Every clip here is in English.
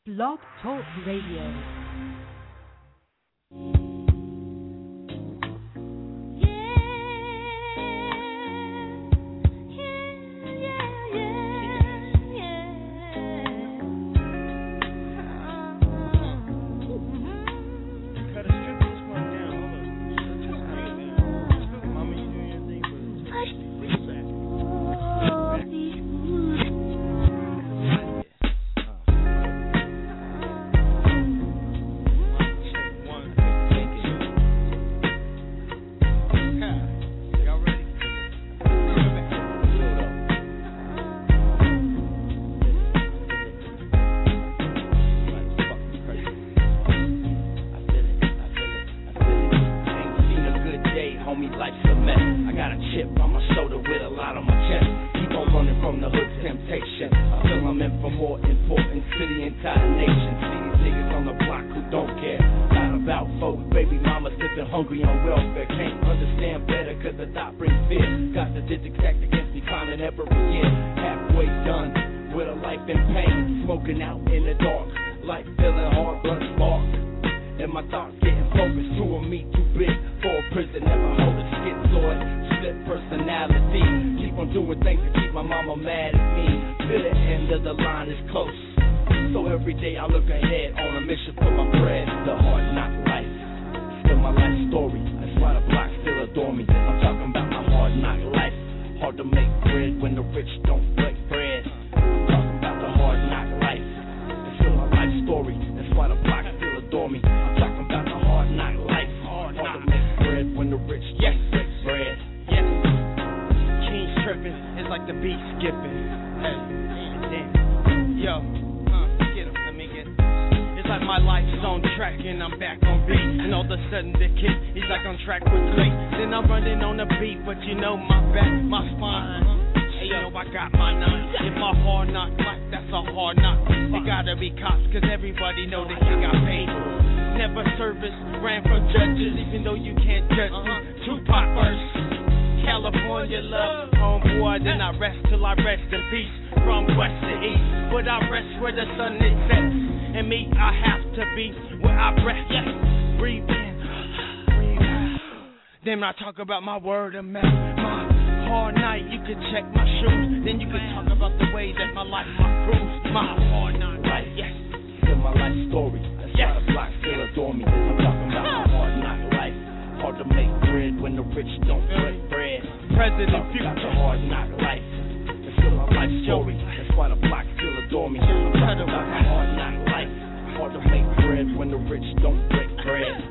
Blog Talk Radio. About my word of mouth, my hard night, you can check my shoes, then you can talk about the way that my life, my cruise, my hard night, right, yes, still my life story, that's yes. Why the block still adore me, I'm talking about my hard knock life, hard to make bread when the rich don't break bread, President Future, about the hard knock life, that's still my life story, that's why the block still adore me, I'm talking about my hard knock life, hard to make bread when the rich don't break bread.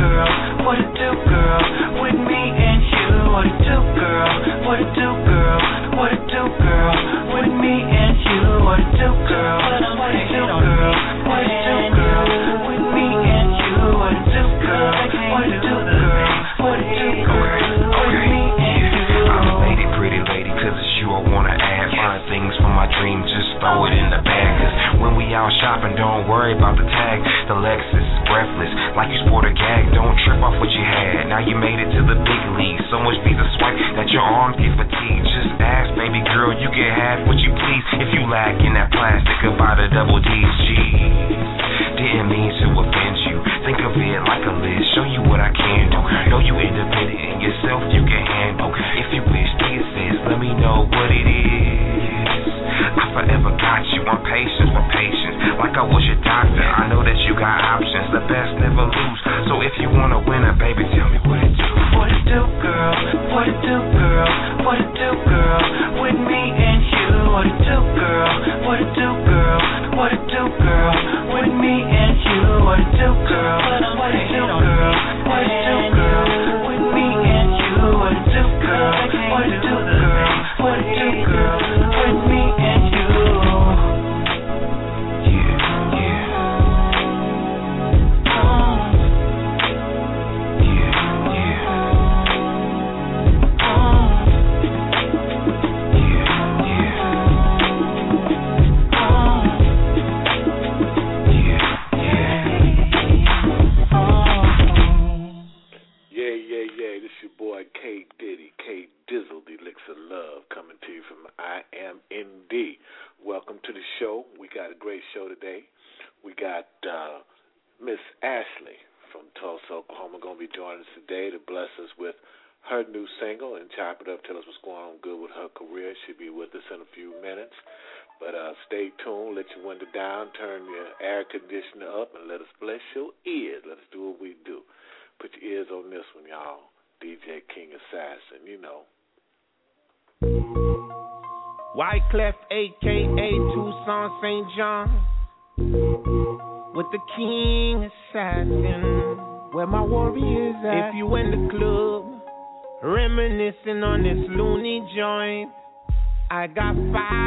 What it do, girl? What it do, girl? don't worry about the tag. The Lexus, breathless, like you sport a gag. Don't trip off what you had. Now you made it to the big league. So much Visa swipe that your arms get fatigued. Just ask, baby girl, you can have what you please. If you lack in that plastic, about a double D's. Didn't mean to offend you. Think of it like a list. Show you what I can do. Know you independent in yourself, you can handle. If you wish to assist, let me know what it is. I forever got you. I'm patient for patience, like I was your doctor. I know that you got options. The best never lose. So if you wanna win a baby, tell me what it do. What it do, girl? What it do, girl? What it do, girl? With me and you. What it do, girl? What it do, girl? What it do, girl? With me and you. What it do, girl? What it do, girl? What it do, girl? With me and you. What it do, girl? What it do, girl? What it do, girl? With me and you. K Diddy, K Dizzle, the Elixir Love, coming to you from I Am ND. Welcome to the show. We got a great show today. We got Miss Ashley from Tulsa, Oklahoma, going to be joining us today to bless us with her new single and chop it up, tell us what's going on good with her career. She'll be with us in a few minutes. But stay tuned, let your window down, turn your air conditioner up, and let us bless your ears. Let us do what we do. Put your ears on this one, y'all. DJ King Assassin, you know. Wyclef, a.k.a. Tucson St. John, with the King Assassin, where my warriors at. If you in the club, reminiscing on this loony joint, I got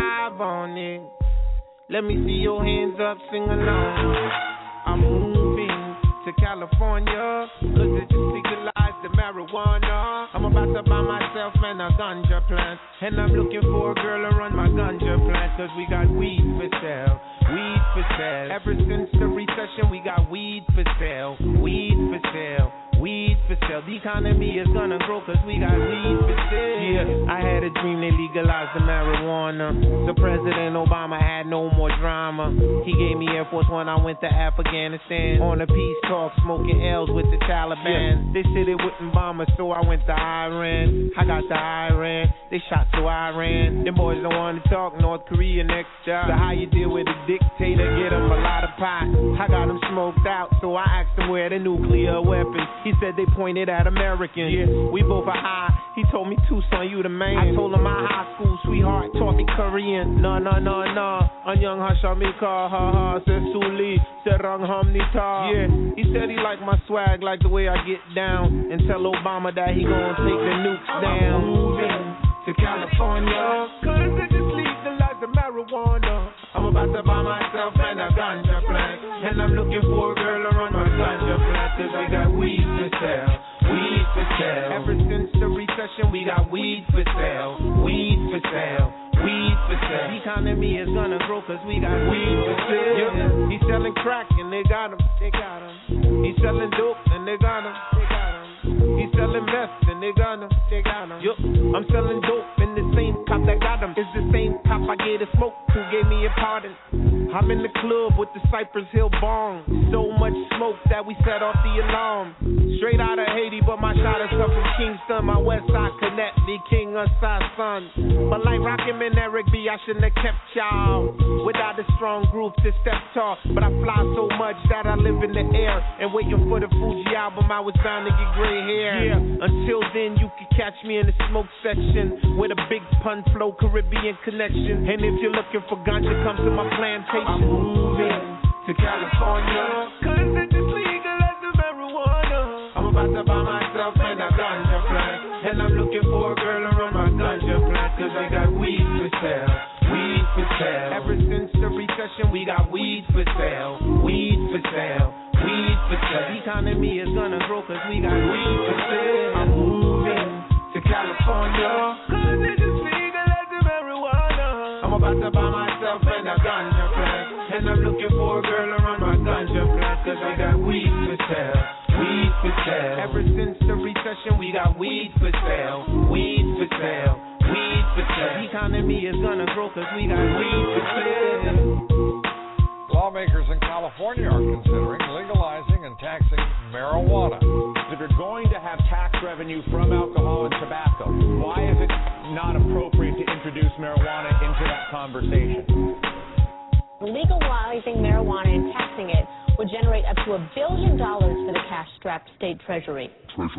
5 on it. Let me see your hands up, sing along. I'm moving to California, cause it just legalized the marijuana. I'm about to buy myself a ganja plant, and I'm looking for a girl to run my ganja plant, cause we got weed for sale, weed for sale. Ever since the recession, we got weed for sale, weed for sale, weed for sale. The economy is gonna grow, cause we got weed for sale. Yeah, I had a dream they legalized the marijuana, so President Obama had no more drama. He gave me Air Force One, I went to Afghanistan on a peace talk, smoking L's with the Taliban. They said it wouldn't bomb us, so I went to Iran. I got to Iran, they shot, so I ran. Them boys don't want to talk, North Korea next job. So how you deal with a dictator, get him a lot of pot. I got him smoked out, so I asked him where the nuclear weapons. He said they pointed at Americans. Yeah, we both are high. He told me, Tucson, you the man. I told him my high school sweetheart taught me Korean. No. Anyang Hashamika, ha, said Suli, said Rang Hamnita. Yeah, he said he liked my swag, like the way I get down. And tell Obama that he gon' take the nukes down. I'm moving to California, cause they just legalized the marijuana. I'm about to buy myself a ganja plant, and I'm looking for a girl to run my ganja plant, cause we got weed for sale, weed for sale. Ever since the recession, we got weed for sale, weed for sale, weed for sale. The economy is gonna grow, cause we got weed for sale. Yeah. He's selling crack and they got him, they got him. He's selling dope and they got him, they got him. He's selling meth and they got him, they got him. Yup, I'm selling dope and the same cop that got him is the same cop I gave a smoke who gave me a pardon. I'm in the club with the Cypress Hill bong. So much smoke that we set off the alarm. Straight out of Haiti, but my shot is up from Kingston. My west side connect me, King Assassin. But like Rakim and Eric B, I shouldn't have kept y'all. Without a strong group to step tall. But I fly so much that I live in the air. And waiting for the Fuji album, I was bound to get gray hair. Yeah, until then you can catch me in the smoke section with a big pun flow, Caribbean connection. And if you're looking for ganja, come to my plantation. I'm moving to California, cause they just legalized the marijuana. I'm about to buy myself a ganja plant, and I'm looking for a girl to run my ganja plant, cause we got weed for sale, weed for sale. Ever since the recession, we got weed for sale, weed for sale, weed for sale. The economy is gonna grow, cause we got weed for sale. I'm moving to California, cause they just legalized the marijuana. I'm about to buy myself a ganja plant, and I'm looking for a girl around cause I got weed for sale. Weed for sale. Ever since the recession, we got weed for sale. Weed for sale. Weed for sale. The economy is gonna grow cause we got weed for sale. Lawmakers in California are considering legalizing and taxing marijuana. If you're going to have tax revenue from alcohol and tobacco, why is it not appropriate to introduce marijuana into that conversation? Legalizing marijuana and taxing it would generate up to $1 billion for the cash-strapped state treasury.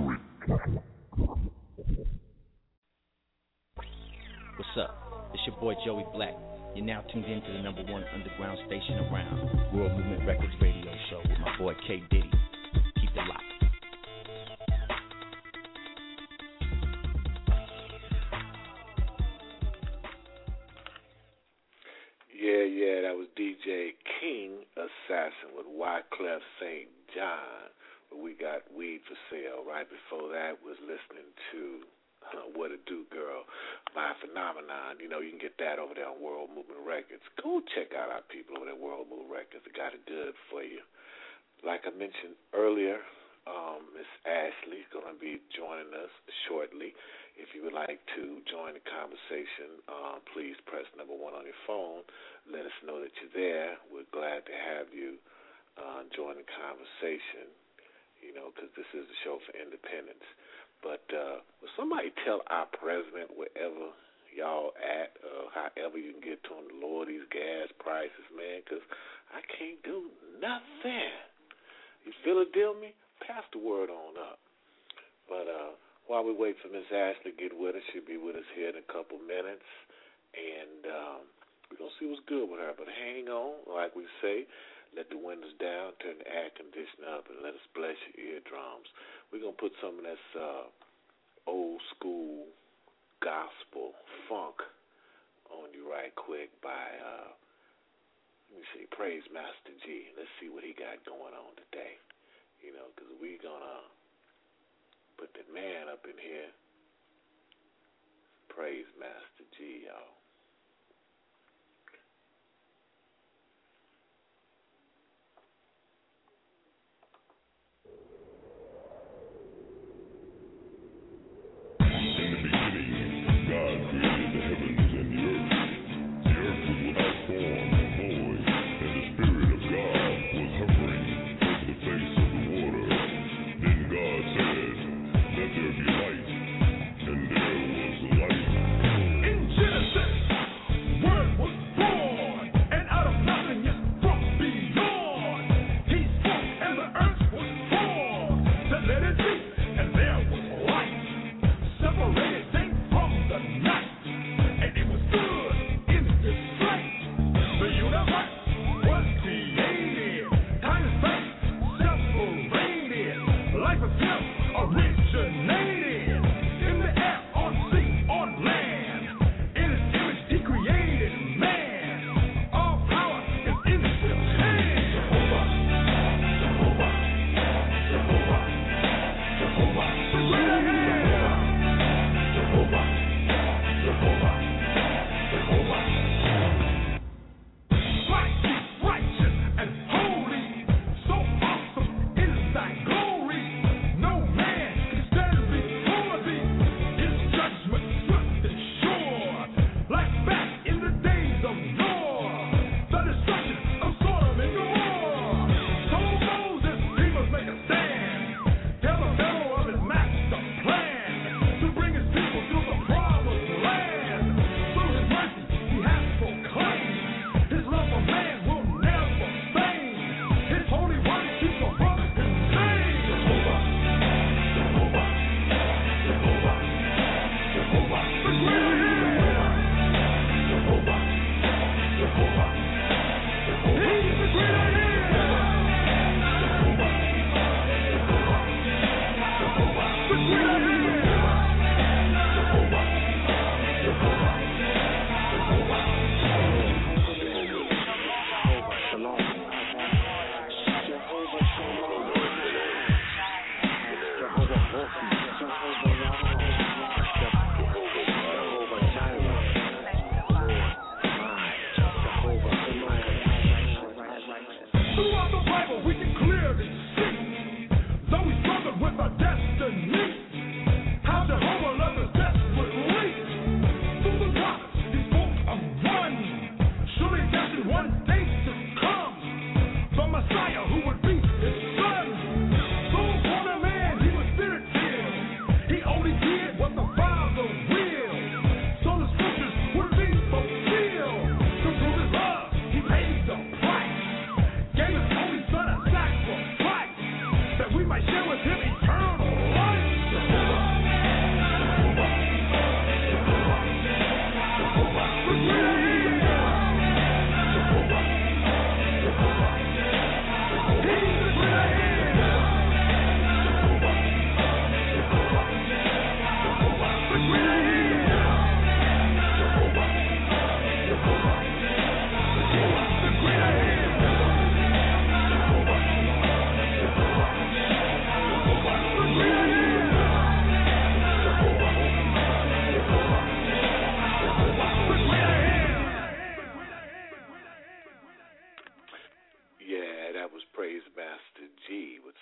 What's up? It's your boy Joey Black. You're now tuned in to the #1 underground station around, World Movement Records radio show with my boy K. Diddy. Keep it locked. Yeah, that was DJ King Assassin with Wyclef St. John. We got weed for sale. Right before that was listening to What It Do Girl by Phenomenon. You know, you can get that over there on World Movement Records. Go check out our people over there at World Movement Records. They got it good for you. Like I mentioned earlier, Miss Ashley is going to be joining us shortly. If you would like to join the conversation, please press #1 on your phone. Let us know that you're there. We're glad to have you join the conversation, you know, because this is the show for independence. But will somebody tell our president wherever y'all at, however you can get to him, to lower these gas prices, man, because I can't do nothing. You feel it, deal me? Pass the word on up. But while we wait for Miss Ashley to get with us, she'll be with us here in a couple minutes. And we're going to see what's good with her. But hang on, like we say, let the windows down, turn the air conditioner up, and let us bless your eardrums. We're going to put some of this old school gospel funk on you right quick by, let me see, Praise Master G. Let's see what he got going on today. You know, because we're going to put the man up in here. Praise Master G, y'all. Genesis.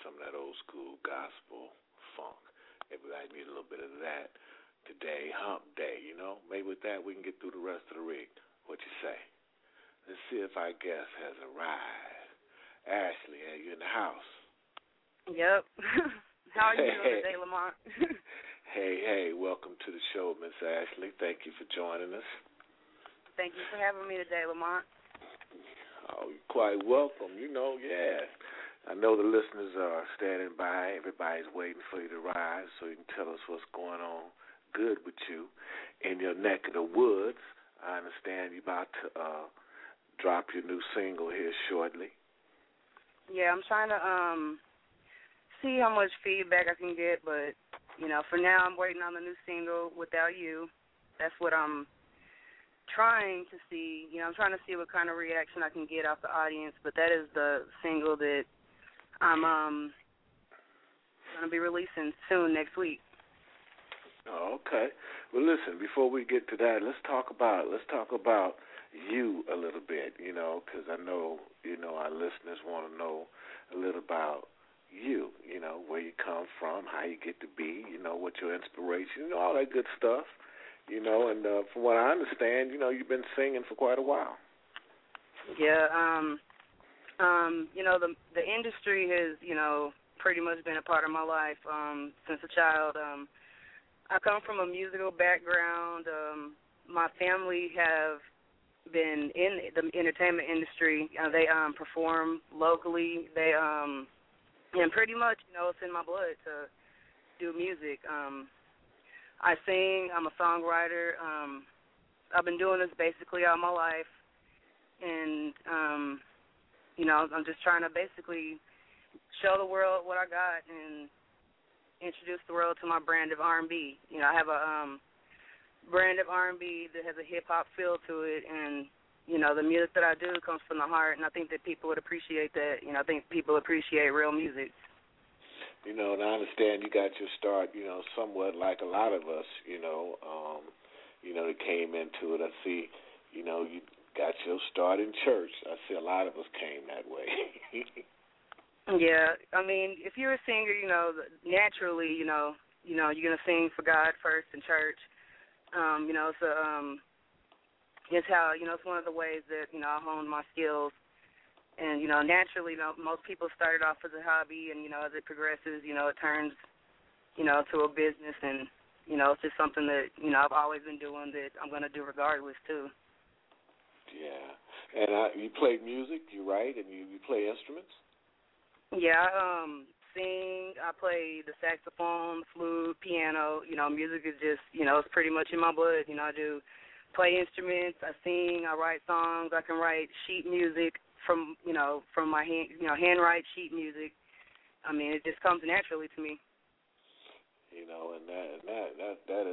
some of that old school gospel funk. Everybody need a little bit of that today, hump day, you know. Maybe with that we can get through the rest of the rig. What you say? Let's see if our guest has arrived. Ashley, are you in the house? Yep. How are you doing today, Lamont? Hey, welcome to the show, Miss Ashley. Thank you for joining us. Thank you for having me today, Lamont. Oh, you're quite welcome. You know, yeah. I know the listeners are standing by. Everybody's waiting for you to rise so you can tell us what's going on good with you in your neck of the woods. I understand you're about to drop your new single here shortly. Yeah, I'm trying to see how much feedback I can get, but, you know, for now I'm waiting on the new single, Without You. That's what I'm trying to see. You know, I'm trying to see what kind of reaction I can get off the audience, but that is the single that I'm going to be releasing soon next week. Oh, okay. Well, listen, before we get to that, let's talk about you a little bit, you know, because I know, you know, our listeners want to know a little about you, you know, where you come from, how you get to be, you know, what your inspiration, you know, all that good stuff, you know, and from what I understand, you know, you've been singing for quite a while. Yeah, you know, the industry has, you know, pretty much been a part of my life since a child. I come from a musical background. My family have been in the entertainment industry. They perform locally. They and pretty much, you know, it's in my blood to do music. I sing. I'm a songwriter. I've been doing this basically all my life, and you know, I'm just trying to basically show the world what I got and introduce the world to my brand of R&B. You know, I have a brand of R&B that has a hip-hop feel to it, and, you know, the music that I do comes from the heart, and I think that people would appreciate that. You know, I think people appreciate real music. You know, and I understand you got your start, you know, somewhat like a lot of us, you know, that came into it. I see, you know, you got your start in church. I see a lot of us came that way. Yeah, I mean, if you're a singer, you know, naturally, you know, you're gonna sing for God first in church. You know, so it's how, you know, it's one of the ways that, you know, I honed my skills. And, you know, naturally, you know, most people started off as a hobby, and, you know, as it progresses, you know, it turns, you know, to a business, and, you know, it's just something that, you know, I've always been doing that I'm gonna do regardless too. Yeah, and you play music, you write, and you play instruments. Yeah, I sing, I play the saxophone, flute, piano. You know, music is just, you know, it's pretty much in my blood. You know, I do play instruments, I sing, I write songs, I can write sheet music from my hand, you know, handwrite sheet music. I mean, it just comes naturally to me. You know, and that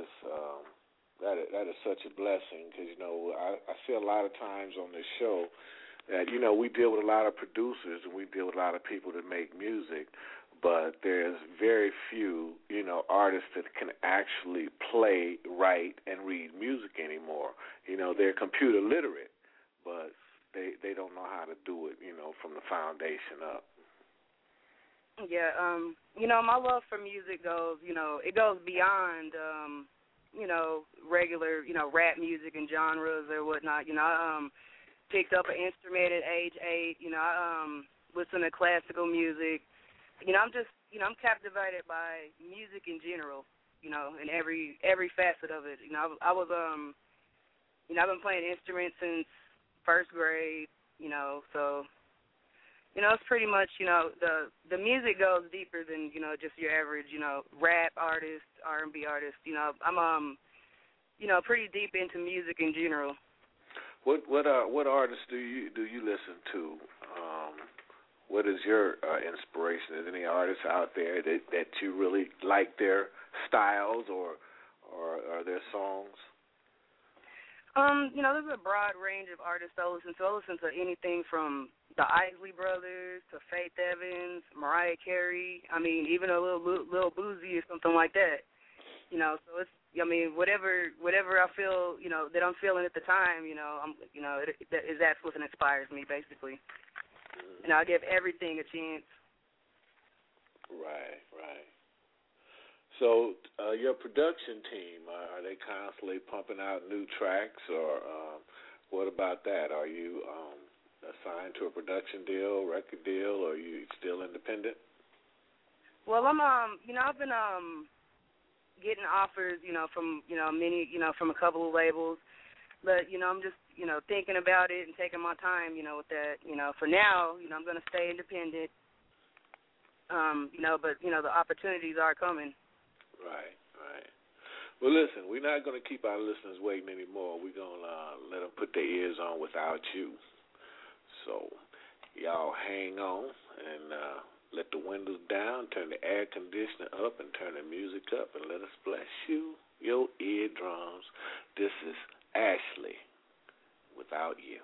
is such a blessing, because, you know, I see a lot of times on this show that, you know, we deal with a lot of producers and we deal with a lot of people that make music, but there's very few, you know, artists that can actually play, write, and read music anymore. You know, they're computer literate, but they don't know how to do it, you know, from the foundation up. Yeah, you know, my love for music goes, you know, it goes beyond, you know, regular, you know, rap music and genres or whatnot. You know, picked up an instrument at age 8. You know, I listen to classical music. You know, I'm captivated by music in general. You know, in every facet of it. You know, I was you know, I've been playing instruments since first grade. You know, so you know, it's pretty much, you know, the music goes deeper than, you know, just your average, you know, rap artist, R&B artist. You know, I'm you know, pretty deep into music in general. What artists do you listen to? What is your inspiration? Is any artists out there that you really like their styles or their songs? You know, there's a broad range of artists I listen to. I listen to anything from the Isley Brothers to Faith Evans, Mariah Carey. I mean, even a little Boozy or something like that. You know, so it's, I mean, whatever I feel, you know, that I'm feeling at the time, you know, that's what inspires me, basically. You know, I give everything a chance. Right. So your production team, are they constantly pumping out new tracks, or what about that? Are you assigned to a production deal, record deal, or are you still independent? Well, I'm I've been getting offers, from many, from a couple of labels, but I'm just thinking about it and taking my time, with that. For now, I'm going to stay independent. But the opportunities are coming. Right. Well, listen, we're not going to keep our listeners waiting anymore. We're going to let them put their ears on without you. So y'all hang on and let the windows down, turn the air conditioner up, and turn the music up, and let us bless you, your eardrums. This is Ashley, Without You.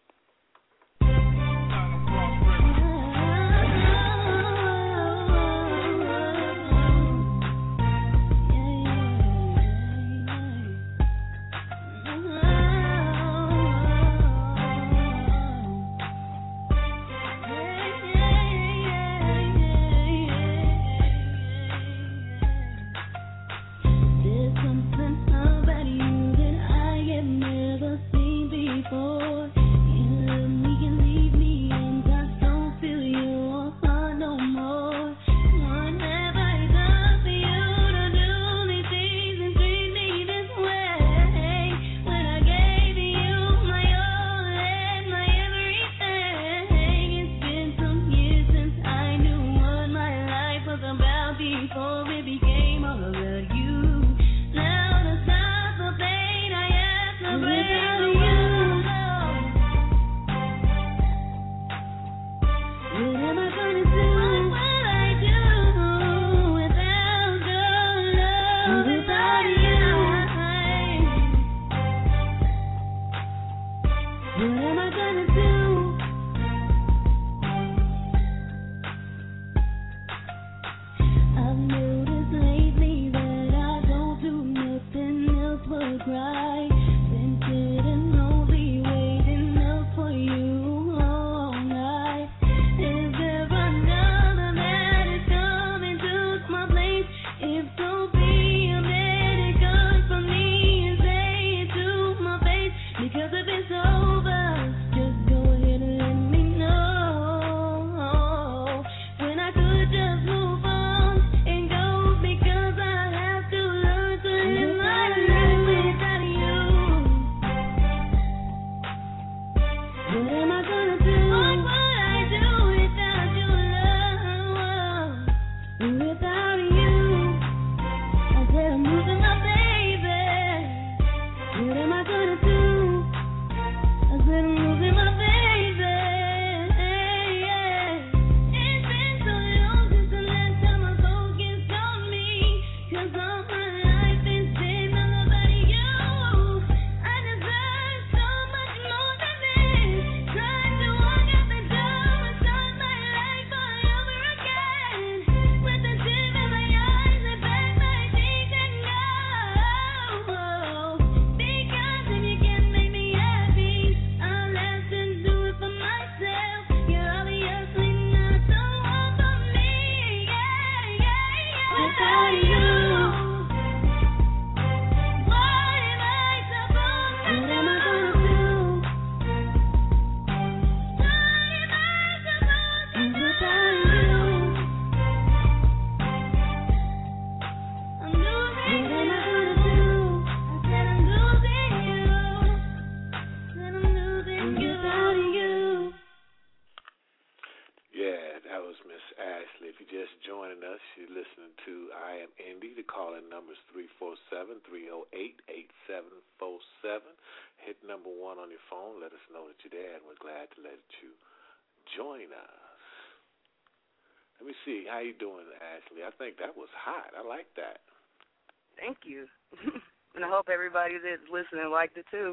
How you doing, Ashley? I think that was hot. I like that. Thank you. And I hope everybody that's listening liked it too.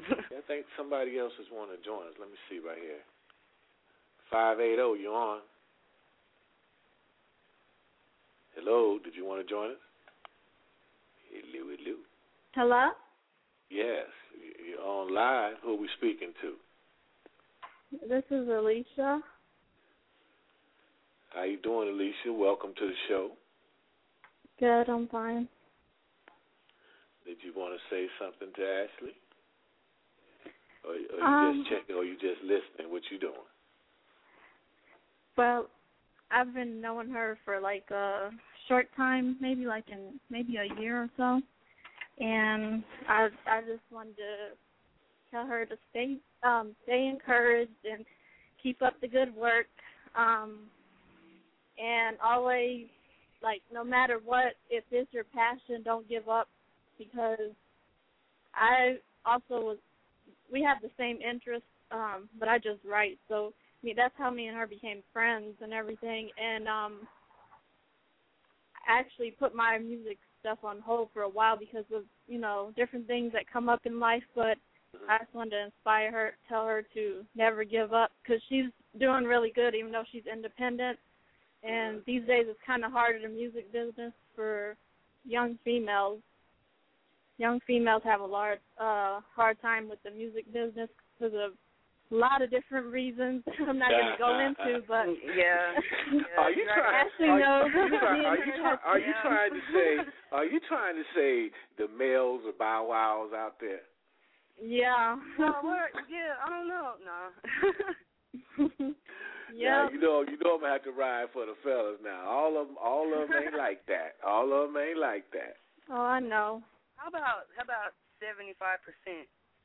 I think somebody else is wanting to join us. Let me see right here. 580, you on? Hello, did you want to join us? Hello. Hello? Yes, you're on live. Who are we speaking to? This is Alicia. How you doing, Alicia? Welcome to the show. Good, I'm fine. Did you want to say something to Ashley? Or you just checking, or you just listening? What you doing? Well, I've been knowing her for like a short time, maybe a year or so, and I just wanted to tell her to stay encouraged and keep up the good work, and always, like, no matter what, if it's your passion, don't give up, because we have the same interests, but I just write, so that's how me and her became friends and everything, and I actually put my music stuff on hold for a while because of, different things that come up in life, but I just wanted to inspire her, tell her to never give up, because she's doing really good even though she's independent, and these days it's kind of hard in the music business for young females. Young females have a hard time with the music business because of a lot of different reasons I'm not going to go into, but yeah. Are you trying to say the males are bow wows out there? Yeah. No, what? Yeah, I don't know. No. Yeah. Now, you know I'm gonna have to ride for the fellas now. All of them ain't like that. All of them ain't like that. Oh, I know. How about 75%?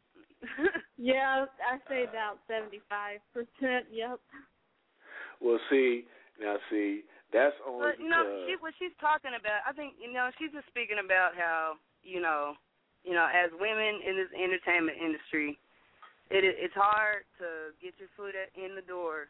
Yeah, I say about 75%. Yep. Well, see, that's only but, because. What she's talking about, I think, she's just speaking about how, as women in this entertainment industry, it's hard to get your foot in the door,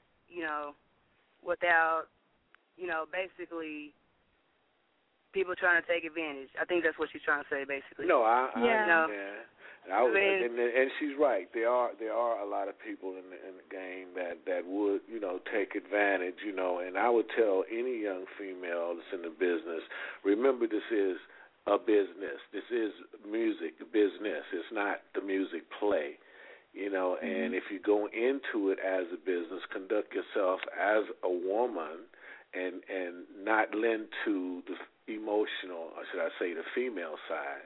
without, basically people trying to take advantage. I think that's what she's trying to say, basically. No, I understand. And she's right. There are a lot of people in the game that would take advantage. And I would tell any young female that's in the business, remember, this is a business. This is music business. It's not the music play. And if you go into it as a business, conduct yourself as a woman, and not lend to the emotional, or should I say, the female side.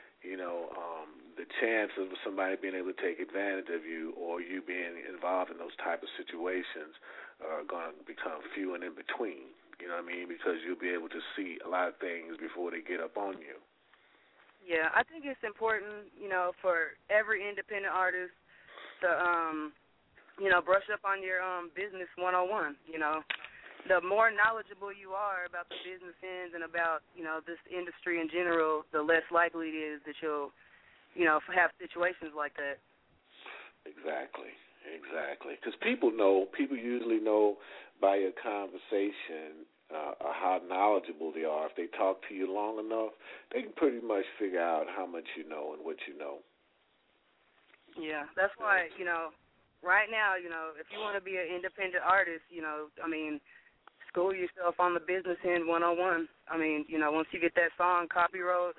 The chances of somebody being able to take advantage of you or you being involved in those type of situations are going to become few and in between. You know what I mean? Because you'll be able to see a lot of things before they get up on you. Yeah, I think it's important, for every independent artist to, brush up on your business 101, The more knowledgeable you are about the business ends and about, this industry in general, the less likely it is that you'll, have situations like that. Exactly. Because people usually know by your conversation how knowledgeable they are. If they talk to you long enough, they can pretty much figure out how much you know and what you know. Yeah, that's why, right now, if you want to be an independent artist, school yourself on the business end 101. Once you get that song copy wrote,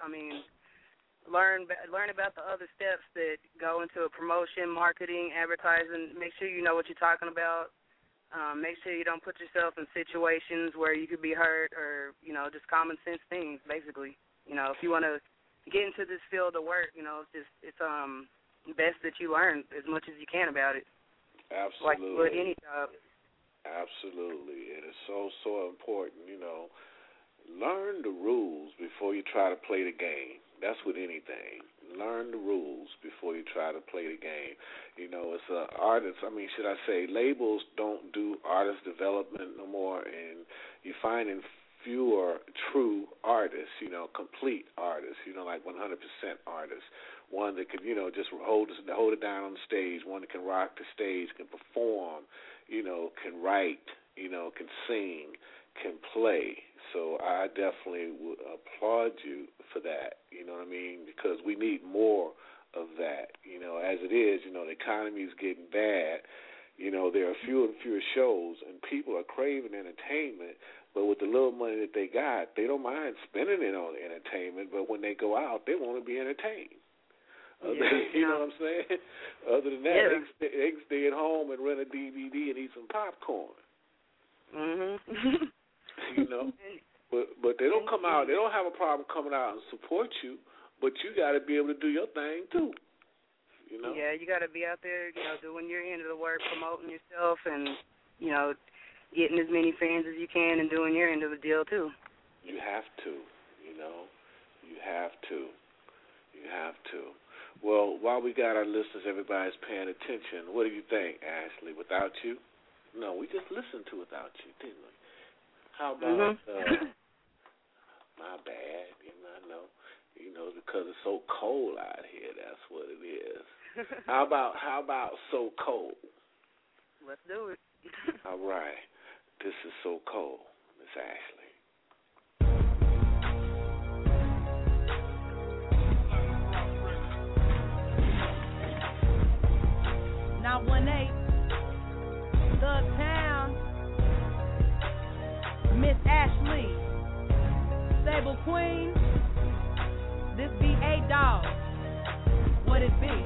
learn about the other steps that go into a promotion, marketing, advertising. Make sure you know what you're talking about. Make sure you don't put yourself in situations where you could be hurt or, just common sense things, basically. If you want to get into this field of work, it's best that you learn as much as you can about it. Absolutely. Like you would any job. Absolutely, and it's so important, learn the rules before you try to play the game. That's with anything. Learn the rules before you try to play the game. It's artists, should I say, labels don't do artist development no more, and you're finding fewer true artists, complete artists, like 100% artists. One that can, just hold it down on the stage, one that can rock the stage, can perform, can write, can sing, can play. So I definitely would applaud you for that, because we need more of that. As it is, the economy is getting bad. There are fewer and fewer shows, and people are craving entertainment, but with the little money that they got, they don't mind spending it on entertainment, but when they go out, they want to be entertained. You know what I'm saying? Other than that, they can stay at home and rent a DVD and eat some popcorn. You know, but they don't come out. They don't have a problem coming out and support you. But you got to be able to do your thing too. You know. Yeah, you got to be out there, doing your end of the work, promoting yourself, and getting as many fans as you can, and doing your end of the deal too. You have to. You have to. You have to. Well, while we got our listeners, everybody's paying attention. What do you think, Ashley? Without you? No, we just listened to Without You, didn't we? How about, my bad, I know. Because it's so cold out here, that's what it is. How about So Cold? Let's do it. All right. This is So Cold, Miss Ashley. Now 1-8, Thug Town, Miss Ashley, Sable Queen, this be A-Dog, what it be?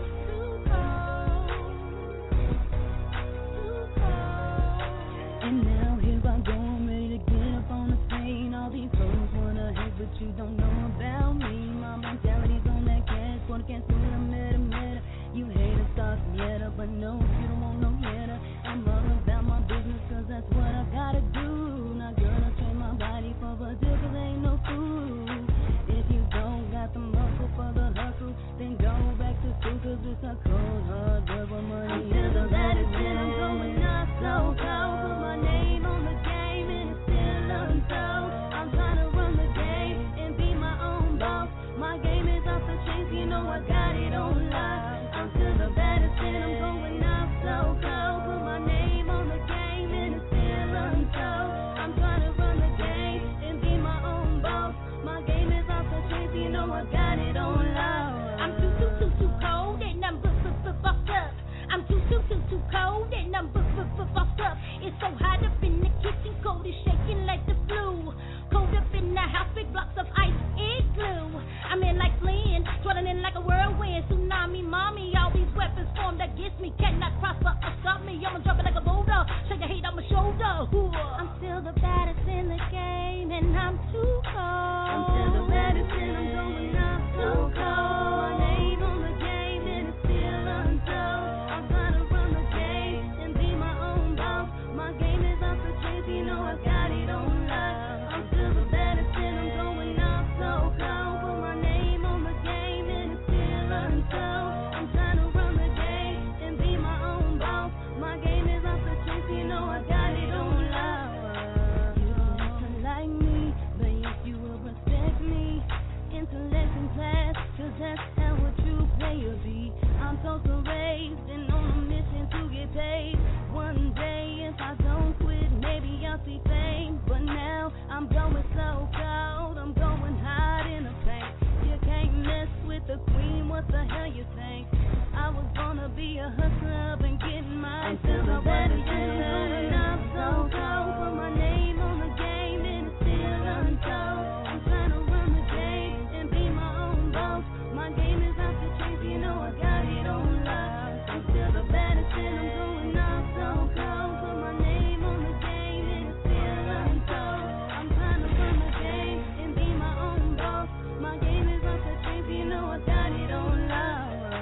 And now here I go, I'm ready to get up on the scene. All these folks wanna hate, but you don't know about me. My mentality's on that cash, wanna cancel it, I'm meta. You haters start some yetta, but no, you don't want no hitter. I'm all about my business, cause that's what I gotta do. Not gonna train my body for a deal, cause ain't no food. If you don't got the muscle for the hustle, then go back to school, cause it's a cold, hard work with money. I'm still the baddest and I'm going not so cold. Put my name on the game and it's still untold. I'm trying to run the game and be my own boss. My game is off the chains, you know I got it on lock. I'm still the baddest and I'm going out so cold. Put my name on the game and it's still untold. I'm trying to run the game and be my own boss. My game is off the chains, you know I got it on loud. I'm too cold and I'm bossed up. I'm too cold and I'm bossed up. It's so hot up in the kitchen, cold is shaking like the flu. Cold up in the house, big blocks of ice and glue. I'm in like Flynn, swirling in like a whirlwind. Tsunami, mommy, all these weapons formed against me cannot prosper or stop me. I'ma drop it like a boulder, shake the hate on my shoulder. I'm still the baddest in the game and I'm too cold. I'm still the baddest and I'm going out so cold. My name on the game and it's still untold. I'm trying to run the game and be my own boss. My game is off the chains, you know I got it on lock. I'm still the baddest and I'm going out so cold. Put my name on the game and it's still untold. I'm trying to run the game and be my own boss. My game is off the chains, you know I got it on lock. You don't have to like me, but yes you will respect me. Intellect and class, cause that's how a true player be. I'm social raised and on a mission to get paid. One day if I don't quit, maybe I'll see fame. But now I'm going so cold, I'm going hot in the paint. You can't mess with the queen, what the hell you think? I was gonna be a hustler and getting mine. I'm still the baddest and I'm going up so cold. Put my name on the game and it's still untold. I'm trying to run the game and be my own boss. My game is off the chains, you know I got it on lock. I'm still the baddest and I'm going up so cold. Put my name on the game and it's still untold. I'm trying to run the game and be my own boss. My game is off the chains, you know I got it on lock.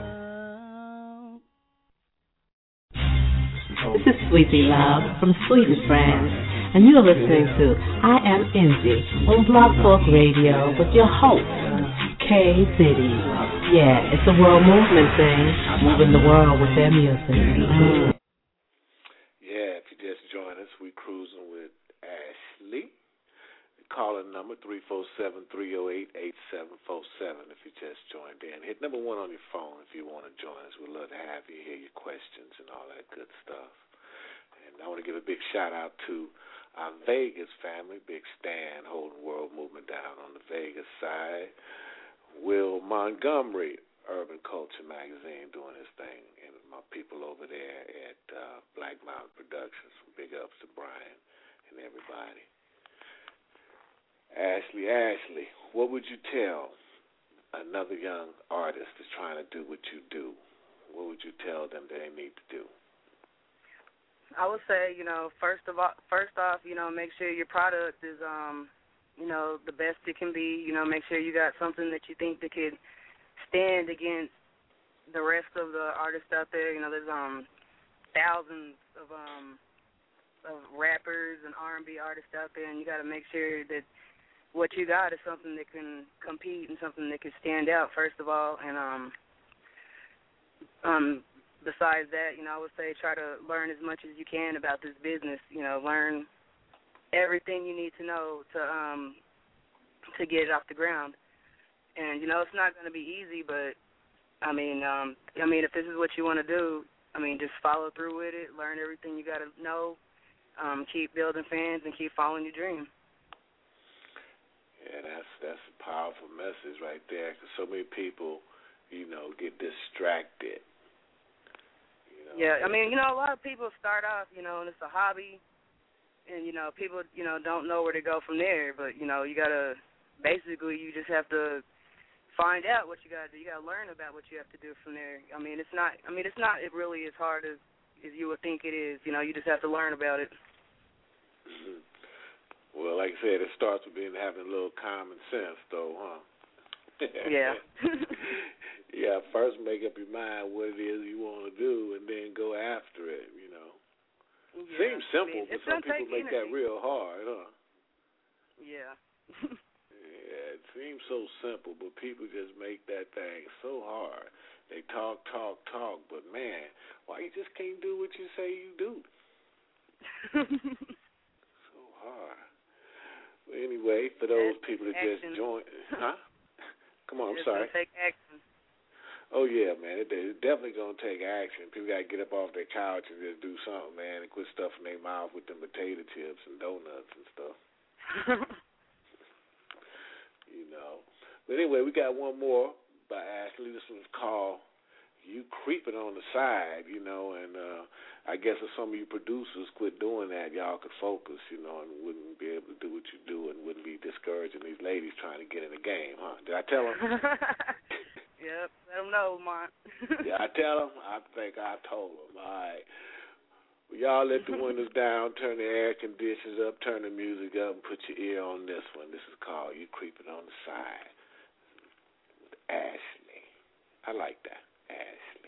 This is Sweetie Love from Sweet and Friends, and you're listening to I Am Indie on Blog Talk Radio with your host, K Diddy. Yeah, it's a world movement thing, moving the world with their music. Yeah, if you just join us, we cruising with Ashley. Calling number 347-308-8747 if you just joined in. Hit number 1 on your phone if you want to join us. We'd love to have you, hear your questions and all that good stuff. And I want to give a big shout-out to our Vegas family, Big Stan, holding World Movement down on the Vegas side. Will Montgomery, Urban Culture Magazine, doing his thing. And my people over there at Black Mountain Productions. Big ups to Brian and everybody. Ashley, what would you tell another young artist that's trying to do what you do? What would you tell them they need to do? I would say, first off, make sure your product is, the best it can be. Make sure you got something that you think that could stand against the rest of the artists out there. There's thousands of rappers and R&B artists out there, and you got to make sure that what you got is something that can compete and something that can stand out, first of all. And besides that, I would say try to learn as much as you can about this business. Learn everything you need to know to get it off the ground. And it's not going to be easy, but I mean, if this is what you want to do, just follow through with it. Learn everything you got to know. Keep building fans and keep following your dream. Yeah, that's a powerful message right there. Because so many people, get distracted. Yeah, a lot of people start off, and it's a hobby, and people, don't know where to go from there. But you gotta you just have to find out what you gotta do. You gotta learn about what you have to do from there. It's not really as hard as you would think it is. You just have to learn about it. Mm-hmm. Well, like I said, it starts with having a little common sense, though, huh? Yeah. Yeah, first make up your mind what it is you want to do, and then go after it. Yeah. Seems simple, but some people make that real hard, huh? Yeah. Yeah, it seems so simple, but people just make that thing so hard. They talk, but man, why you just can't do what you say you do? So hard. Well, anyway, for those people that just joined, huh? Come on, I'm sorry. Take action. Oh yeah, man, they're definitely gonna take action. People gotta get up off their couch and just do something, man, and quit stuffing their mouth with them potato chips and donuts and stuff. But anyway, we got one more by Ashley. This one's called "You Creeping on the Side," and I guess if some of you producers quit doing that, y'all could focus, and wouldn't be able to do what you do and wouldn't be discouraging these ladies trying to get in the game, huh? Did I tell them? Yep, let them know, Mont. Yeah, I tell them? I think I told them. All right. Well, y'all let the windows down, turn the air conditioners up, turn the music up, and put your ear on this one. This is called "You Creeping on the Side" with Ashley. I like that, Ashley.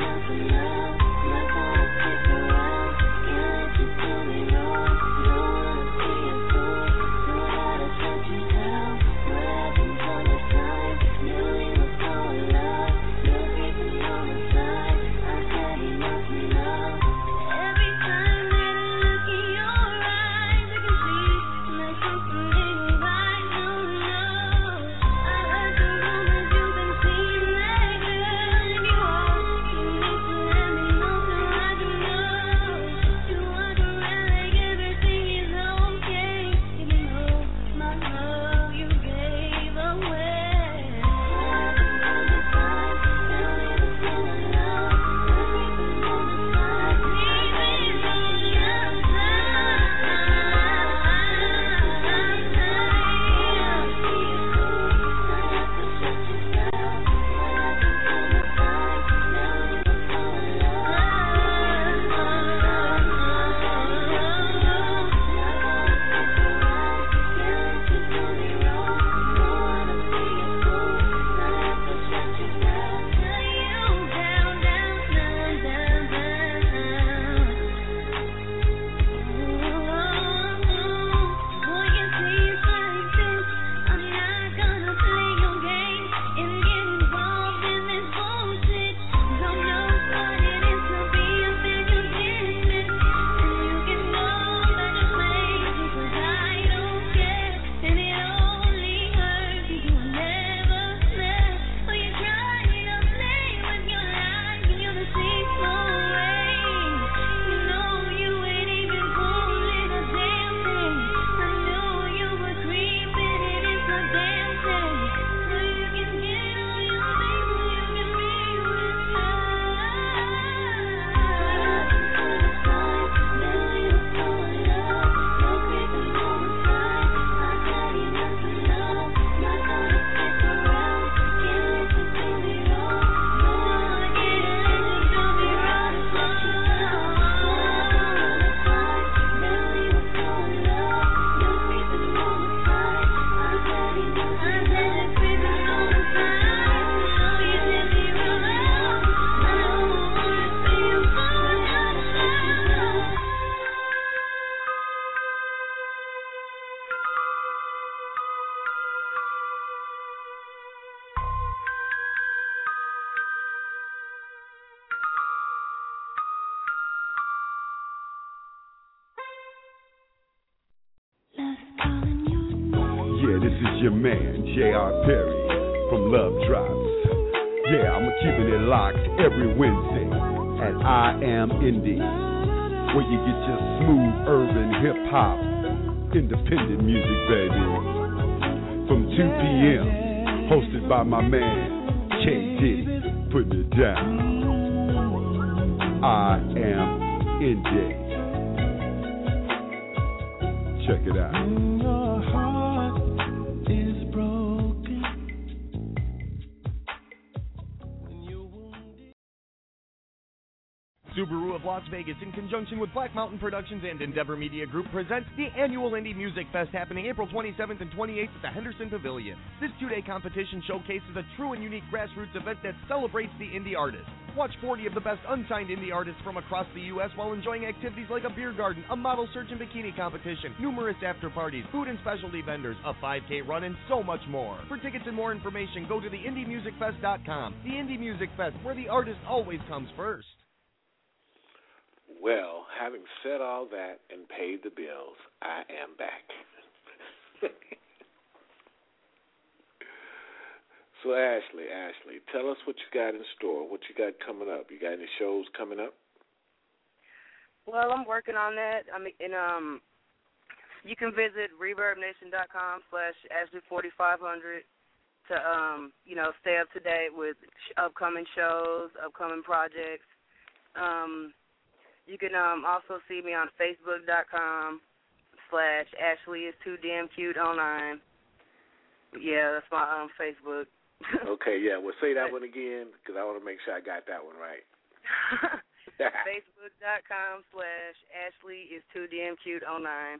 No is your man, J.R. Perry from Love Drops. Yeah, I'm keeping it locked every Wednesday at I Am Indie, where you get your smooth urban hip-hop independent music, baby. From 2 p.m., hosted by my man, K Diddy, putting it down. I Am Indie. Check it out. Your heart is broken. Subaru of Las Vegas, in conjunction with Black Mountain Productions and Endeavor Media Group, presents the annual Indie Music Fest happening April 27th and 28th at the Henderson Pavilion. This two-day competition showcases a true and unique grassroots event that celebrates the indie artist. Watch 40 of the best unsigned indie artists from across the U.S. while enjoying activities like a beer garden, a model search and bikini competition, numerous after parties, food and specialty vendors, a 5K run, and so much more. For tickets and more information, go to theindymusicfest.com. The Indie Music Fest, where the artist always comes first. Well, having said all that and paid the bills, I am back. So, Ashley, tell us what you got in store, what you got coming up. You got any shows coming up? Well, I'm working on that. I mean, you can visit ReverbNation.com/Ashley4500 to, stay up to date with upcoming shows, upcoming projects. You can also see me on Facebook.com/AshleyIs2DamnCute09. Yeah, that's my Facebook. Okay, yeah. Well, say that one again because I want to make sure I got that one right. Facebook.com/AshleyIs2DamCute09.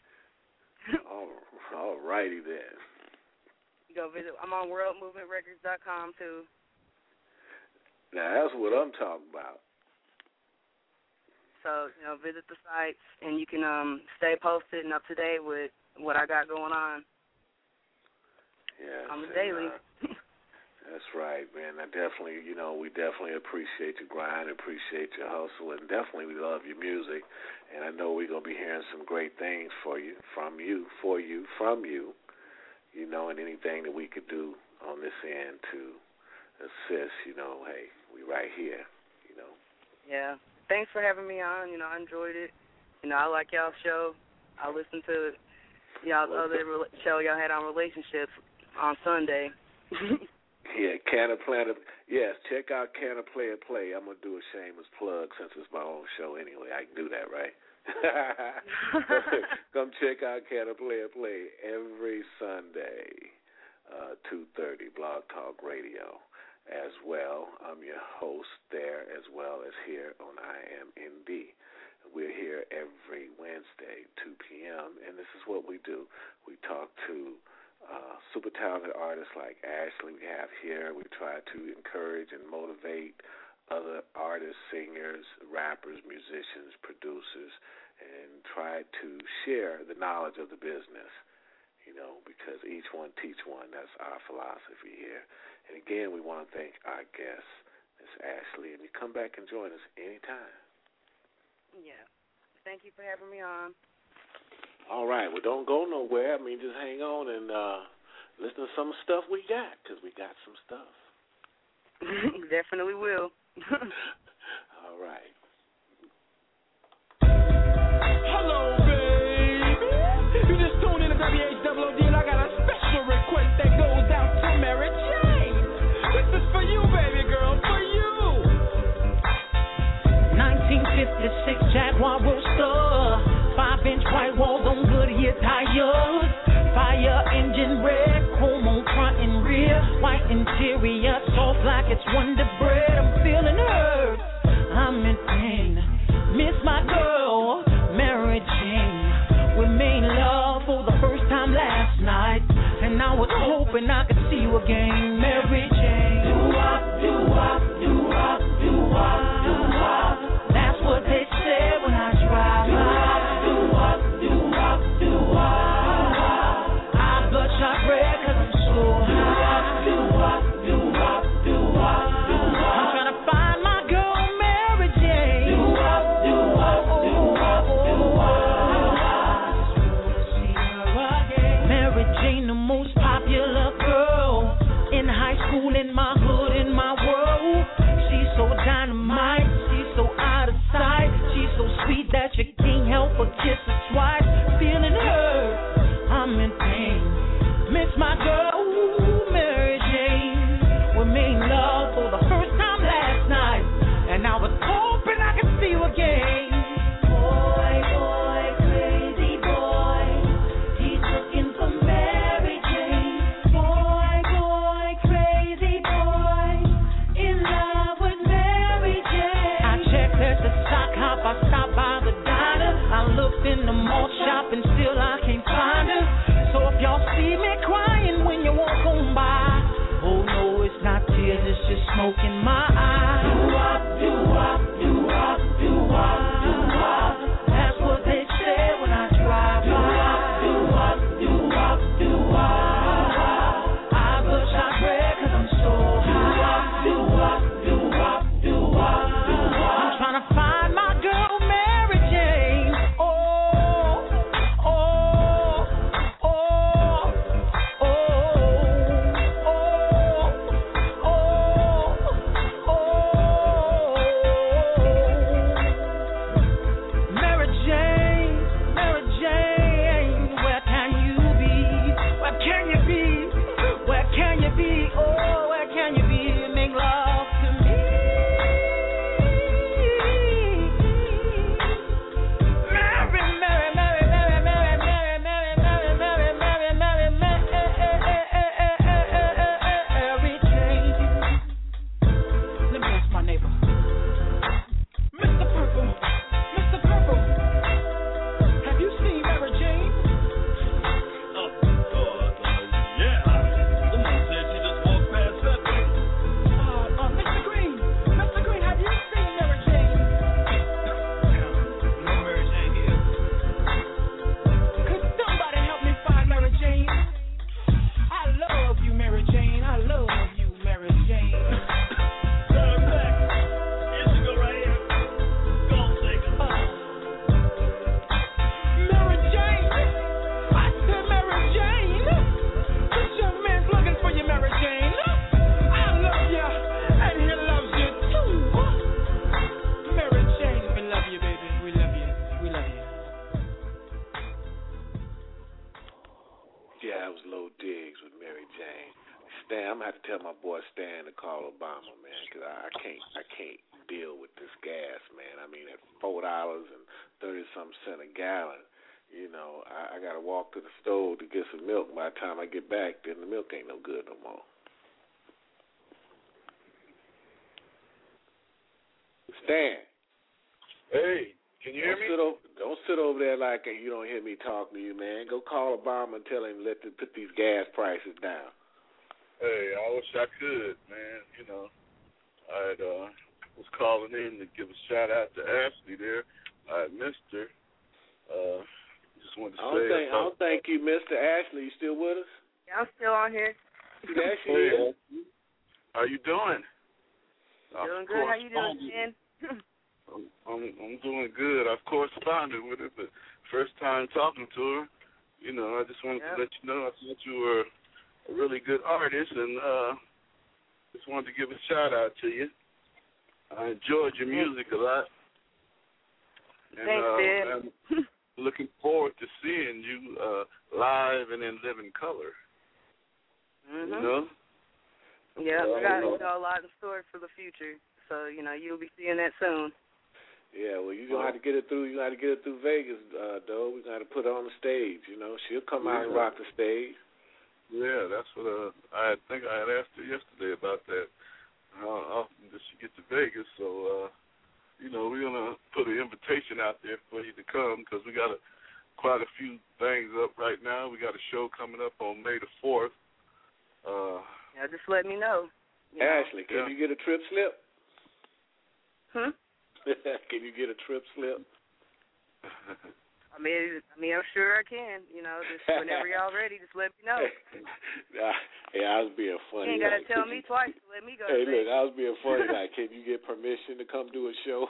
All righty then. You go visit. I'm on WorldMovementRecords.com too. Now that's what I'm talking about. So, visit the sites, and you can stay posted and up to date with what I got going on. Yeah, on the daily. That's right, man. I definitely, we definitely appreciate your grind, appreciate your hustle, and definitely we love your music. And I know we're going to be hearing some great things from you, and anything that we could do on this end to assist, hey, we right here, Yeah. Thanks for having me on. I enjoyed it. I like y'all's show. I listened to y'all's other show y'all had on relationships on Sunday. Yeah, Canna Planet. Yes, check out Canna Play and Play. I'm going to do a shameless plug since it's my own show anyway. I can do that, right? Come check out Canna Play and Play every Sunday, 2:30, Blog Talk Radio. As well, I'm your host there as well as here on I Am ND. We're here every Wednesday, 2 p.m., and this is what we do. We talk to super talented artists like Ashley we have here. We try to encourage and motivate other artists, singers, rappers, musicians, producers, and try to share the knowledge of the business, because each one teach one. That's our philosophy here. And again, we want to thank our guest, Miss Ashley, and you come back and join us anytime. Yeah. Thank you for having me on. All right. Well, don't go nowhere. Just hang on and listen to some stuff we got, because we got some stuff. Definitely will. All right. Hello, baby. You just tuned in to WHOOD, and I got a special request that goes out to Mary Jane. This is for you, baby girl, for you. 1956 Jaguar Roadster, 5-inch white walls on Goodyear tires, fire engine red, chrome on front and rear, white interior, soft like it's Wonder Bread. I'm feeling hurt, I'm in pain, miss my girl, Mary Jane. We made love for the first time last night, and I was hoping I could see you again, Mary Jane. Do-wop, do-wop, do-wop, do-wop, do-wop. That's what they say when I drive by. Do-wop, do-wop, do-wop. I bloodshot red 'cause I'm so high. Do-wop, do-wop, do-wop, do-wop. I'm trying to find my girl, Mary Jane. Do-wop, do-wop, do-wop, do-wop. Mary Jane, the most in pain. Miss my girl, Mary Jane. We made love for the first time last night, and I was hoping I could see you again. Boy, boy, crazy boy, he's looking for Mary Jane. Boy, boy, crazy boy, in love with Mary Jane. I checked at the sock hop, I stopped by the diner, I looked in the mall shop, and still I can't find her. So if y'all see me crying when you walk on by, oh no, it's not tears, it's just smoke in my eyes. Do-wop, do-wop, do-wop, do-wop, do-wop. That's what they say when I drive by. Do-wop, do-wop, do-wop. I wish I pray 'cause I'm so high. Do-wop, do-wop, do-wop, do-wop. I'm trying to find my girl Mary Jane. Oh, oh, oh, oh, oh, oh, oh. Mary Jane, Mary Jane, where can you be? Where can you be? Where can you be? Oh, where can you be? Make love to me. Mary, Mary, Mary, Mary, Mary, Mary, Mary, Mary, Mary, Mary, Mary, Mary Jane. Let me ask my neighbor. Mr. Purple, Mr. Purple, have you seen Mary Jane? Yeah. Someone said she just walked past that way. Mr. Green, have you seen Mary Jane? No Mary Jane here. Could somebody help me find Mary Jane? I love you, Mary Jane. I love you, Mary Jane. Turn back. Here she go right here. Go on, take her. Mary Jane, I said Mary Jane. This young man's looking for you, Mary Jane. I love you, and he loves you too. Mary Jane, we love you, baby. We love you. We love you. Yeah, that was Low Diggs with Mary Jane. Stan, I'm gonna have to tell my boy Stan to call Obama, man, 'cause I can't deal with this gas, man. I mean, at $4.30-something a gallon, you know, I gotta walk to the stove to get some milk. By the time I get back, then the milk ain't no good no more. Stan. Hey, can you hear me? Don't sit over there like you don't hear me talking to you, man. Go call Obama and tell him to put these gas prices down. Hey, I wish I could, man. You know, I was calling in to give a shout out to Ashley there. I missed her. Just wanted to say. I don't think you missed her. Ashley, you still with us? Yeah, I'm still on here. There she Hey, is. how you doing? Doing good. How you doing, Jen? I'm doing good. I've corresponded with her, but first time talking to her. You know, I just wanted to let you know I thought you were a really good artist, and just wanted to give a shout out to you. I enjoyed your music a lot. And, Thanks, Dad. I'm looking forward to seeing you live and in living color. Mm-hmm. You know? Yeah, we got a lot in store for the future. So, you know, you'll be seeing that soon. Yeah, well, you're going to have to get it through. You got to get it through Vegas, though. We got to put her on the stage, you know. She'll come out and rock the stage. Yeah, that's what I think I had asked her yesterday about that. How often does she get to Vegas? So, you know, we're going to put an invitation out there for you to come because we got quite a few things up right now. We got a show coming up on May the 4th. Yeah, just let me know. Ashley, can you get a trip slip? Hmm? Can you get a trip slip? I mean, I'm sure I can. You know, just whenever y'all ready, just let me know. Yeah, I was being funny. You ain't gotta tell me twice to let me go. Hey, look, I was being funny. Like, can you get permission to come do a show?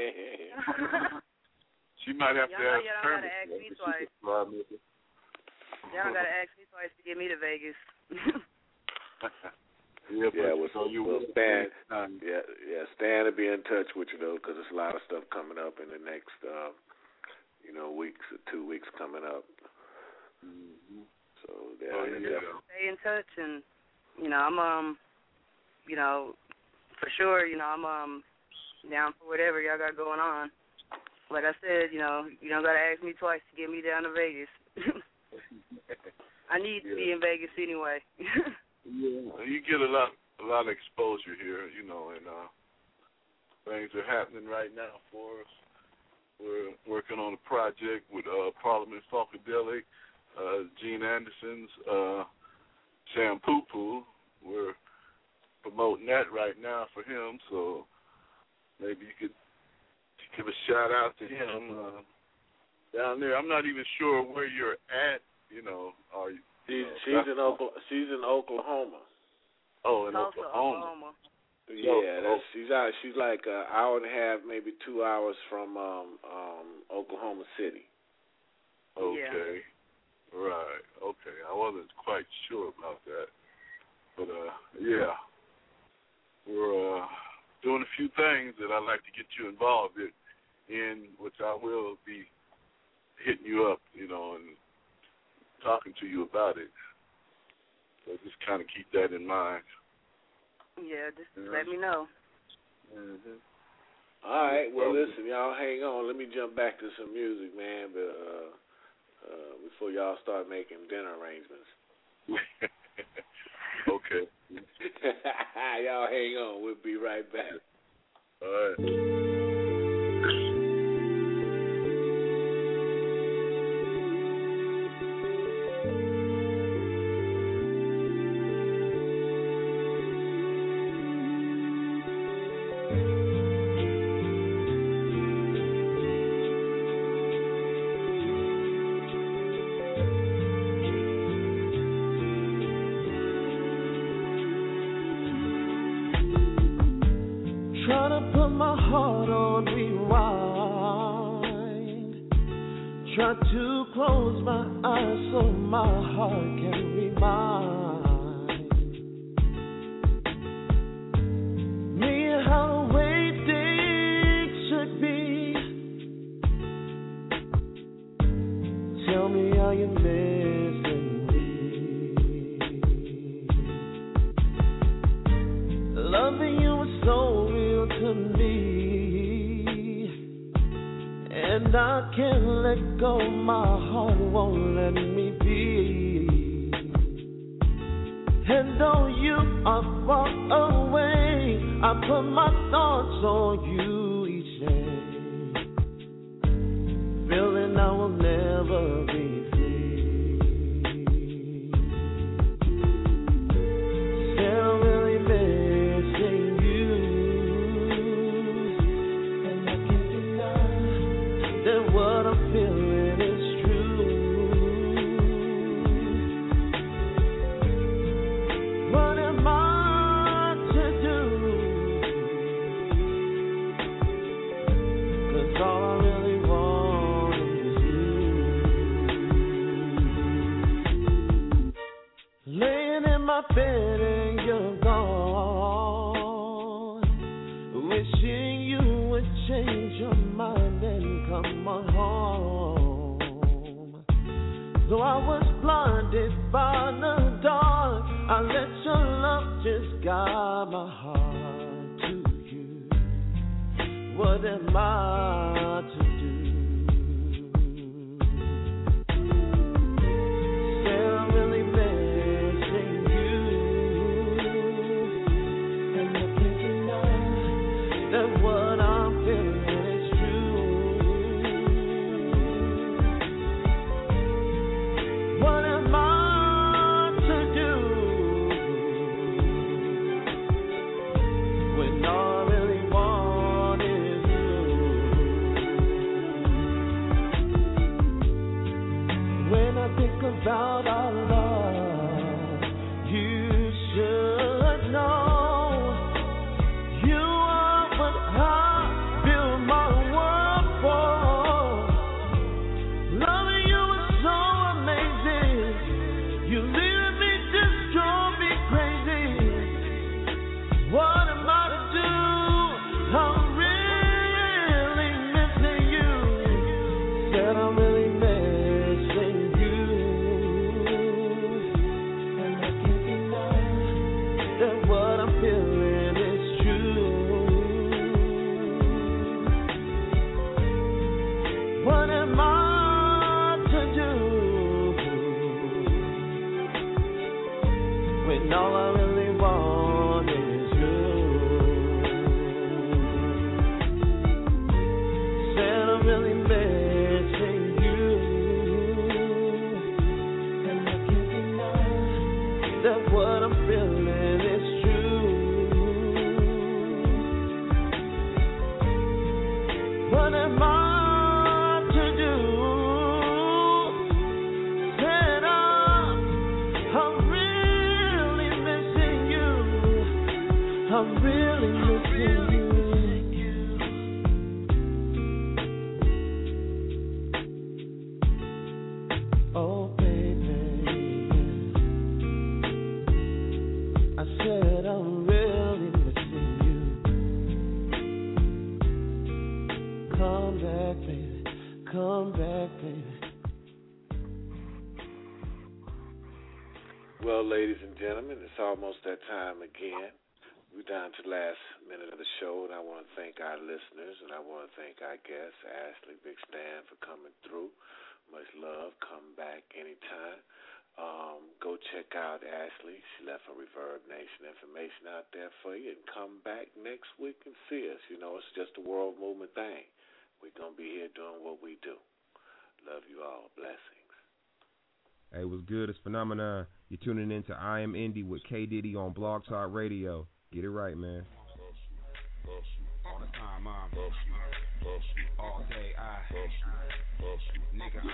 She might have to ask y'all don't gotta ask me twice. Y'all don't gotta ask me twice to get me to Vegas. Stan will be in touch with you though, because there's a lot of stuff coming up in the next, weeks or 2 weeks coming up. So stay in touch, and I'm for sure, I'm down for whatever y'all got going on. Like I said, you don't gotta ask me twice to get me down to Vegas. I need to be in Vegas anyway. Yeah, you get a lot of exposure here, and things are happening right now for us. We're working on a project with Parliament Funkadelic, Gene Anderson's Sam Poo Poo. We're promoting that right now for him, so maybe you could give a shout out to him down there. I'm not even sure where you're at. Are you? She's in Oklahoma. Oh, in Oklahoma. Yeah, she's like an hour and a half, maybe 2 hours from Oklahoma City. Okay. Yeah. Right. Okay. I wasn't quite sure about that, but yeah, we're doing a few things that I'd like to get you involved in, which I will be hitting you up, and talking to you about it. So just kind of keep that in mind. Yeah, just let me know. Mm-hmm. All right. Well, listen, y'all hang on. Let me jump back to some music, man, but before y'all start making dinner arrangements. Okay. Y'all hang on. We'll be right back. All right. Try to close my eyes so my heart can remind me how the way things should be. Tell me how you missing me. Loving you is so real to me. And I can't let go, my heart won't let me be. And though you are far away, I put my thoughts on you each day, feeling I will never be free. Still really missing you, and I can't deny that what I'm feeling is true. What am I to do? 'Cause all I really want is you. Laying in my bed and you're gone, wishing you would change your mind and come on home. Though I was blinded by the dark, I let your love just guide my heart to you. What am I to do? Still I'm really missing you, and I can't deny that what I'm feeling is true. What am I to do when all I really want is you? When I think about our love, you should know you are what I build my world for. Loving you is so amazing. You leaving me just drove me crazy. What am I to do? I'm really missing you. Said I'm really missing you. And all I really want is you. Said I'm really missing you. And I can't deny that what I'm feeling is true. What am I to do? Said I'm really missing you. I'm really missing you. Oh baby, I said I'm really missing you. Come back, baby. Come back, baby. Well, ladies and gentlemen, it's almost that time again. We're down to the last minute of the show, and I want to thank our listeners, and I want to thank our guest, Ashley Big Stan, for coming through. Much love. Come back anytime. Go check out Ashley. She left her Reverb Nation information out there for you, and come back next week and see us. You know, it's just a world movement thing. We're going to be here doing what we do. Love you all. Blessings. Hey, what's good? It's Phenomenon. You're tuning in to I Am Indie with K Diddy on Blog Talk Radio. Get it right, man. All the time, all day, nigga,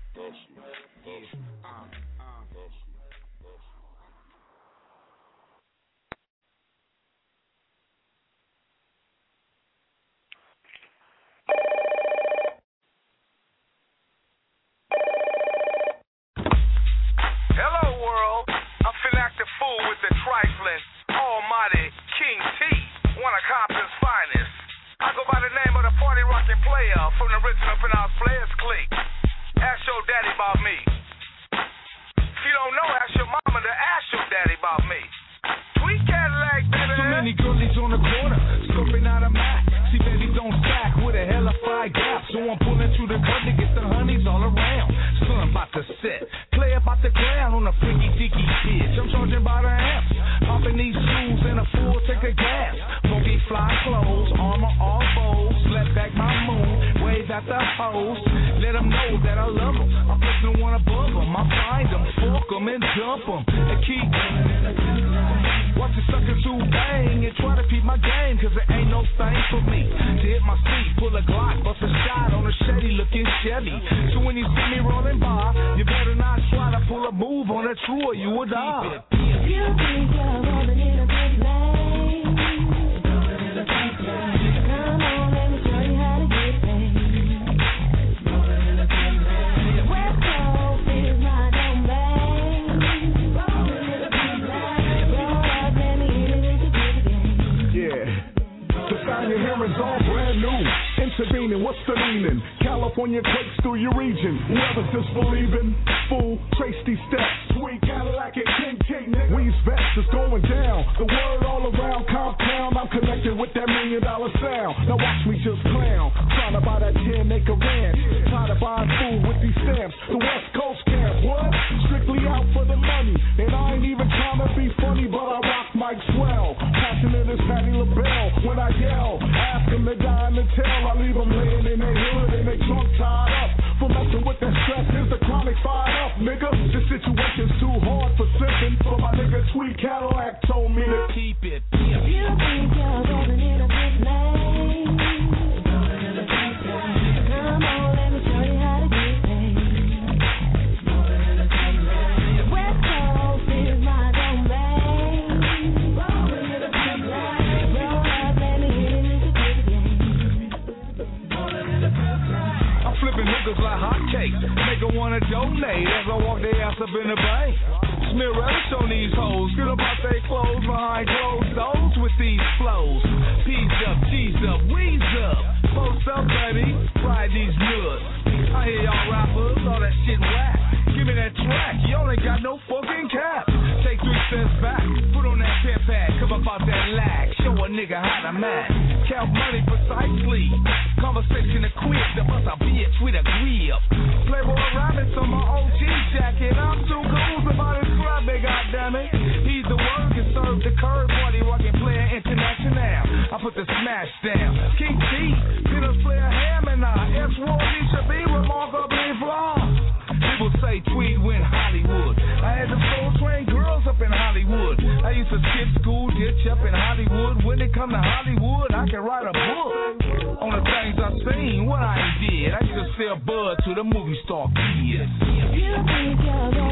Hello, world. I feel like the fool with the trifling, almighty King T, one of Compton's finest. I go by the name of the party rocking player from the original pronounced Players Clique. Ask your daddy about me. If you don't know, ask your mama to ask your daddy about me. Sweet Cadillac, baby. Too many girlies on the corner, scoping out a map. See, baby, don't stack with a hella fire gap. So I'm pulling through the cut to get the honeys all around. Sun about to set, play about the ground on a freaky dicky pitch. I'm charging by the amps, popping these shoes and a full tank of gas. Funky fly clothes, armor all bows. Let back my moon, wave at the hoes. Let them know that I love them. I'm pushing one above them. I find them, fork them, and jump them. And keep watch the suckers who bang and try to peep my game, cause it ain't no thing for me to hit my seat, pull a Glock, bust a shot on a shady looking Chevy. So when you see me rolling by, you better not try to pull a move on a true or you will die. You think you're rolling in a big lane. Come on, let me show you how to get paid. West Coast is my domain. Yeah, the sound you hear is all brand new. Intervening, what's the meaning? California quakes through your region. Whoever's disbelieving, fool, trace these steps. Sweet Cadillac and King King, Wee's vest is going down. The word all around Comptown. I'm connected with that $1 million sound. Now watch me just clown. Trying to buy that 10-acre ranch. Tired of buying food with these stamps. The West Coast camp, what? Strictly out for the money. And I ain't even trying to be funny, but I rock Mike Swell. Passionate as Patti LaBelle. When I yell, ask them to die in the tail. I leave them laying in their hood and they drunk tied up. For messing with that stress, here's the chronic fired up, nigga. This situation's too hard for sipping. But my nigga Sweet Cadillac told me to keep it. You think you're rolling in a big lane. Come on, let me show you how to get paid. West Coast is my domain. Roll up, let me hit it with the game. I'm flipping niggas like hotcakes. Nigga wanna donate as I walk their ass up in the bank. Smear relish on these hoes. Get about their clothes behind closed doors with these flows. Peas up, cheese up, wheeze up. Post up, baby. Ride these nuts. I hear y'all rappers, all that shit whack. Give me that track. You only got no fucking cap. Take 3 steps back. Put on that pimp pad. Come up out that lag. Show a nigga how to match. Count money precisely. Conversation equipped to bust a bitch with a grip. Playboy rabbits on my OG jacket. I'm too cool about his grubby, goddammit. He's the The curve party rockin' player international. I put the smash down. King T, Peter Flair, Ham and I. S-War, should be remarkably flawed. People say Tweed went Hollywood. I had the Soul Train girls up in Hollywood. I used to skip school, ditch up in Hollywood. When it come to Hollywood, I can write a book on the things I seen, what I did. I used to sell bud to the movie star kids. You think you're